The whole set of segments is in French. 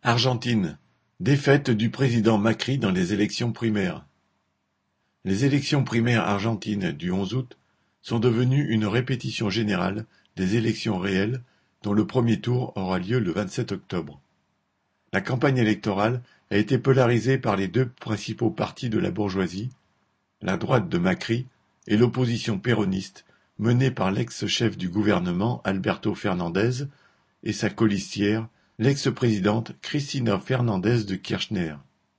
Argentine: défaite du président Macri dans les élections primaires. Les élections primaires argentines du 11 août sont devenues une répétition générale des élections réelles dont le premier tour aura lieu le 27 octobre. La campagne électorale a été polarisée par les deux principaux partis de la bourgeoisie, la droite de Macri et l'opposition péroniste menée par l'ex-chef du gouvernement Alberto Fernandez et sa colistière, l'ex-présidente Cristina Fernández de Kirchner.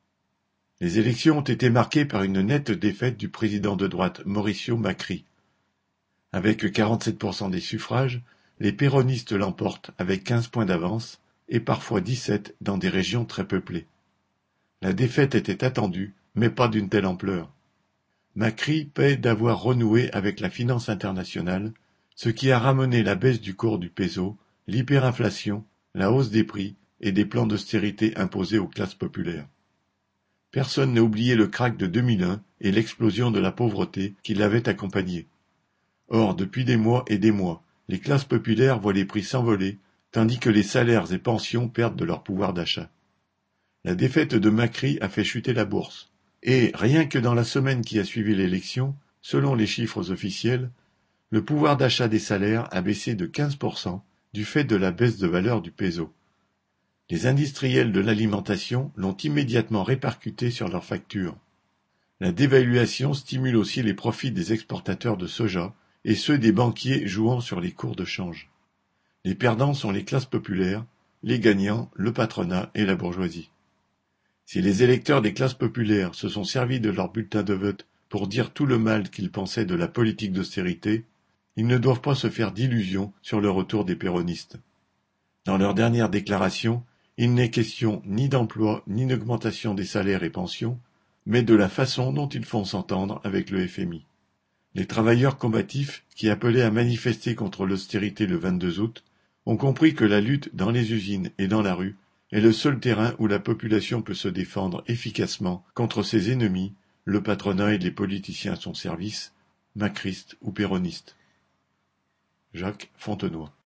Les élections ont été marquées par une nette défaite du président de droite Mauricio Macri. Avec 47% des suffrages, les péronistes l'emportent avec 15 points d'avance et parfois 17 dans des régions très peuplées. La défaite était attendue, mais pas d'une telle ampleur. Macri paie d'avoir renoué avec la finance internationale, ce qui a ramené la baisse du cours du peso, l'hyperinflation, la hausse des prix et des plans d'austérité imposés aux classes populaires. Personne n'a oublié le krach de 2001 et l'explosion de la pauvreté qui l'avait accompagné. Or, depuis des mois et des mois, les classes populaires voient les prix s'envoler, tandis que les salaires et pensions perdent de leur pouvoir d'achat. La défaite de Macri a fait chuter la bourse. Et, rien que dans la semaine qui a suivi l'élection, selon les chiffres officiels, le pouvoir d'achat des salaires a baissé de 15% du fait de la baisse de valeur du peso. Les industriels de l'alimentation l'ont immédiatement répercuté sur leurs factures. La dévaluation stimule aussi les profits des exportateurs de soja et ceux des banquiers jouant sur les cours de change. Les perdants sont les classes populaires, les gagnants, le patronat et la bourgeoisie. Si les électeurs des classes populaires se sont servis de leur bulletin de vote pour dire tout le mal qu'ils pensaient de la politique d'austérité, ils ne doivent pas se faire d'illusions sur le retour des péronistes. Dans leur dernière déclaration, il n'est question ni d'emploi ni d'augmentation des salaires et pensions, mais de la façon dont ils font s'entendre avec le FMI. Les travailleurs combatifs, qui appelaient à manifester contre l'austérité le 22 août, ont compris que la lutte dans les usines et dans la rue est le seul terrain où la population peut se défendre efficacement contre ses ennemis, le patronat et les politiciens à son service, macristes ou péronistes. Jacques Fontenoy.